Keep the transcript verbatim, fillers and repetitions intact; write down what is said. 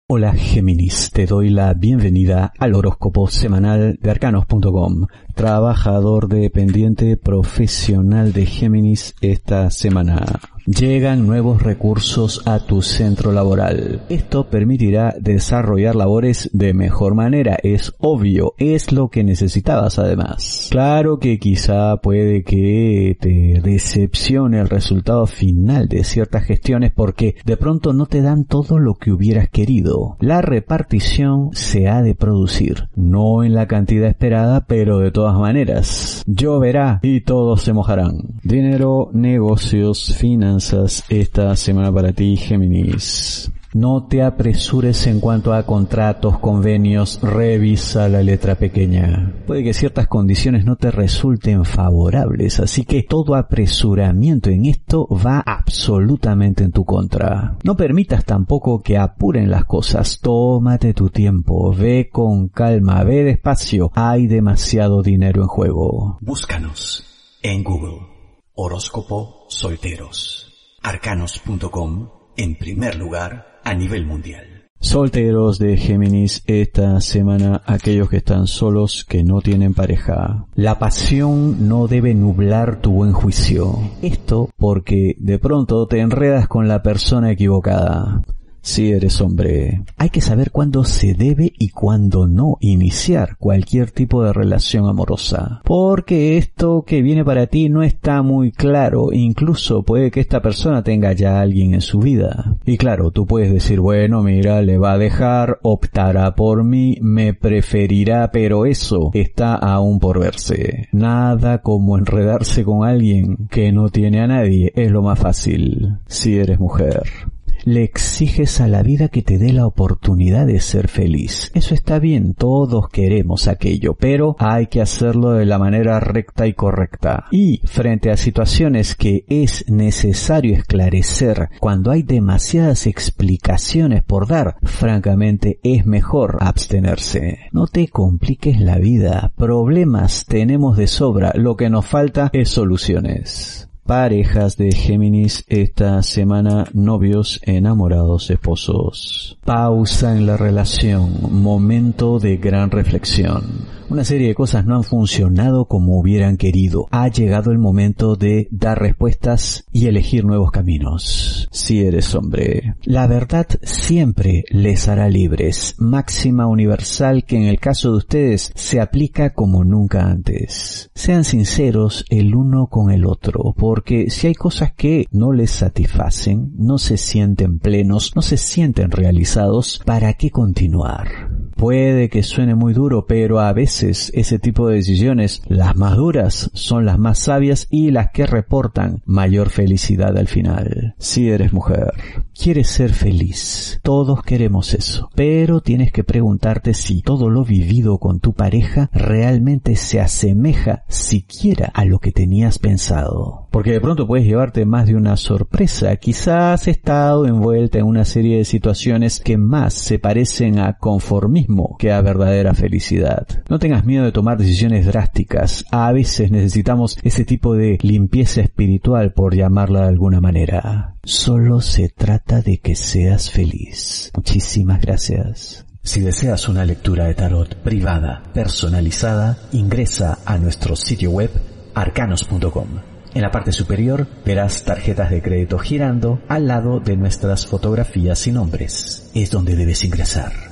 Hola Géminis, te doy la bienvenida al horóscopo semanal de arcanos punto com. Trabajador dependiente profesional de Géminis esta semana. Llegan nuevos recursos a tu centro laboral. Esto permitirá desarrollar labores de mejor manera, es obvio, es lo que necesitabas además. Claro que quizá puede que te decepcione el resultado final de ciertas gestiones porque de pronto no te dan todo lo que hubieras querido. La repartición se ha de producir, no en la cantidad esperada, pero de todas maneras, lloverá y todos se mojarán. Dinero, negocios, finanzas, esta semana para ti, Géminis. No te apresures en cuanto a contratos, convenios, revisa la letra pequeña. Puede que ciertas condiciones no te resulten favorables, así que todo apresuramiento en esto va absolutamente en tu contra. No permitas tampoco que apuren las cosas, tómate tu tiempo, ve con calma, ve despacio, hay demasiado dinero en juego. Búscanos en Google, horóscopo solteros. arcanos punto com en primer lugar a nivel mundial. Solteros de Géminis, esta semana aquellos que están solos, que no tienen pareja. La pasión no debe nublar tu buen juicio. Esto porque de pronto te enredas con la persona equivocada. Si eres hombre, hay que saber cuándo se debe y cuándo no iniciar cualquier tipo de relación amorosa, porque esto que viene para ti no está muy claro, incluso puede que esta persona tenga ya a alguien en su vida. Y claro, tú puedes decir, bueno, mira, le va a dejar, optará por mí, me preferirá, pero eso está aún por verse. Nada como enredarse con alguien que no tiene a nadie, es lo más fácil. Si eres mujer, le exiges a la vida que te dé la oportunidad de ser feliz. Eso está bien, todos queremos aquello, pero hay que hacerlo de la manera recta y correcta. Y frente a situaciones que es necesario esclarecer, cuando hay demasiadas explicaciones por dar, francamente es mejor abstenerse. No te compliques la vida, problemas tenemos de sobra, lo que nos falta es soluciones. Parejas de Géminis, esta semana novios, enamorados, esposos. Pausa en la relación, momento de gran reflexión. Una serie de cosas no han funcionado como hubieran querido. Ha llegado el momento de dar respuestas y elegir nuevos caminos. Si eres hombre, la verdad siempre les hará libres. Máxima universal que en el caso de ustedes se aplica como nunca antes. Sean sinceros el uno con el otro, porque si hay cosas que no les satisfacen, no se sienten plenos, no se sienten realizados, ¿para qué continuar? Puede que suene muy duro, pero a veces ese tipo de decisiones, las más duras, son las más sabias y las que reportan mayor felicidad al final. Si eres mujer, quieres ser feliz, todos queremos eso, pero tienes que preguntarte si todo lo vivido con tu pareja realmente se asemeja siquiera a lo que tenías pensado. Porque de pronto puedes llevarte más de una sorpresa. Quizás has estado envuelta en una serie de situaciones que más se parecen a conformismo que a verdadera felicidad. No tengas miedo de tomar decisiones drásticas. A veces necesitamos ese tipo de limpieza espiritual, por llamarla de alguna manera. Solo se trata de que seas feliz. Muchísimas gracias. Si deseas una lectura de tarot privada, personalizada, ingresa a nuestro sitio web arcanos punto com. En la parte superior verás tarjetas de crédito girando al lado de nuestras fotografías y nombres. Es donde debes ingresar.